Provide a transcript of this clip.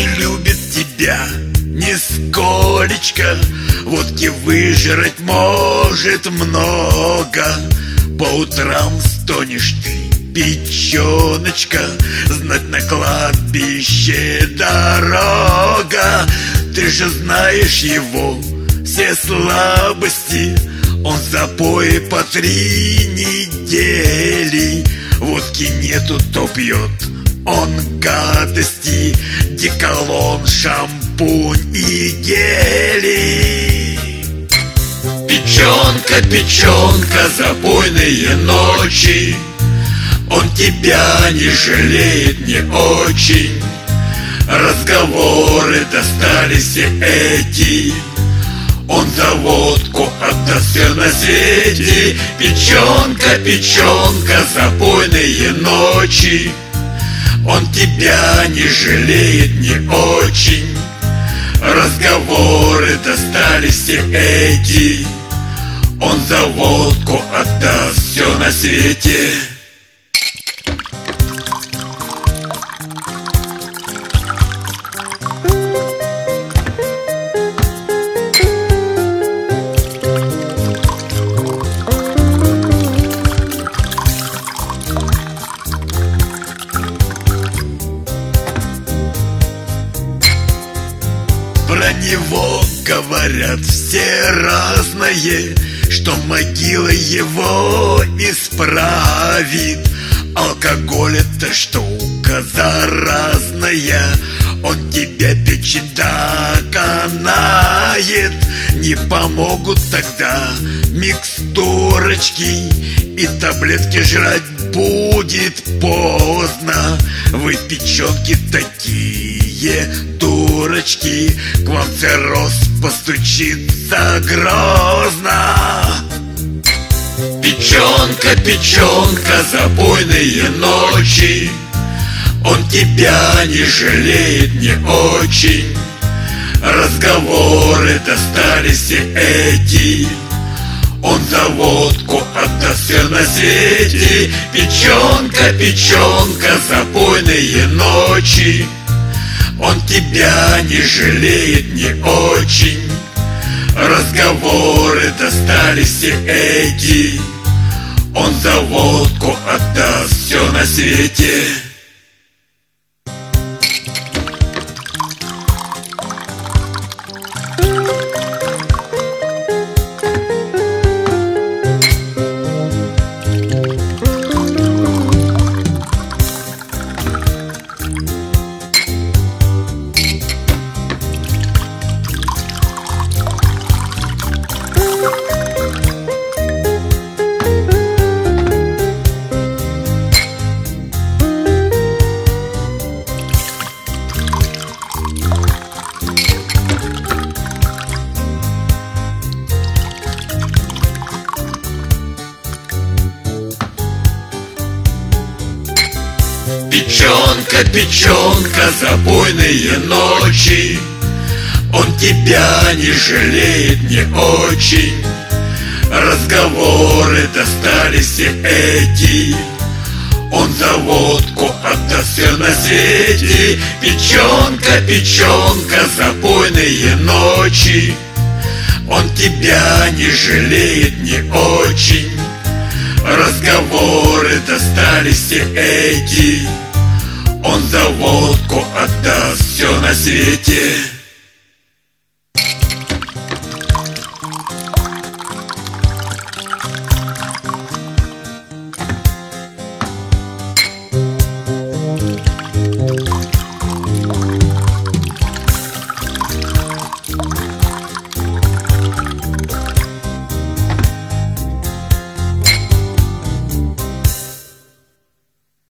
любит тебя нисколечко, водки выжрать может много. По утрам стонешь ты, печеночка, знать на кладбище дорога. Ты же знаешь его все слабости, он в запое по 3 недели. Водки нету, то пьет он гадости, деколон, шампунь и гели. Печенка, печенка, запойные ночи, он тебя не жалеет, не очень. Разговоры достались все эти, он за водку отдаст все на свете. Печенка, печенка, запойные ночи, он тебя не жалеет, не очень. Разговоры достались все эти, он за водку отдаст все на свете. Про него говорят все разное, что могила его исправит. Алкоголь — это штука заразная, он тебя печень доконает. Не помогут тогда микстурочки, и таблетки жрать будет поздно. Вы, печенки, такие дурочки, к вам цирроз постучится грозно. Печенка, печенка, запойные ночи, он тебя не жалеет, не очень. Разговоры достались все эти, он за водку отдаст все на свете. Печенка, печенка, запойные ночи, он тебя не жалеет, не очень. Разговоры достались все эти, он за водку отдаст все на свете. Печенка, печенка, запойные ночи, он тебя не жалеет, не очень. Разговоры достались все эти, он за водку отдаст все на свете. Печенка, печенка, запойные ночи, он тебя не жалеет, не очень. Разговоры достались все эти, он за водку отдаст все на свете.